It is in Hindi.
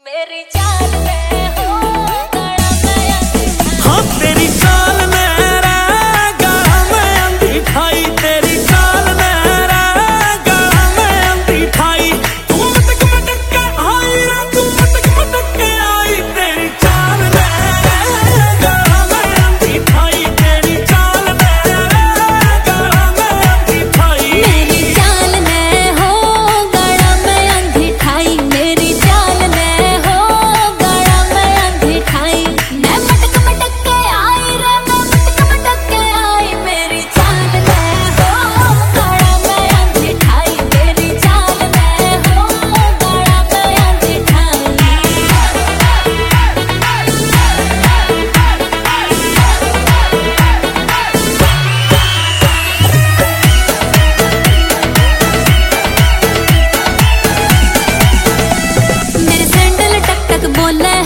मेरी चाल में हो गड़ा मैं अंधी। हाँ तेरी चाल मेरा गड़ा मैं अंधी ठाई, तेरी चाल मेरा गड़ा मैं अंधी ठाई। तू मटक मटक के आई रे, तू मटक मटक के आई, तेरी चाल मेरा गड़ा मैं अंधी ठाई, तेरी चाल मेरा गड़ा मैं अंधी ठाई। मेरी चाल में हो गड़ा मैं अंधी ठाई, मेरी चाल में हो गड़ा मैं अंधी ठाई। मैं मटक मटक के आई रे, मैं मटक मटक के आई, मेरी चाल में हो गड़ा मैं अंधी ठाई, मेरी चाल में हो गड़ा मैं अंधी ठाई। मेरे सैंडल टक टक बोले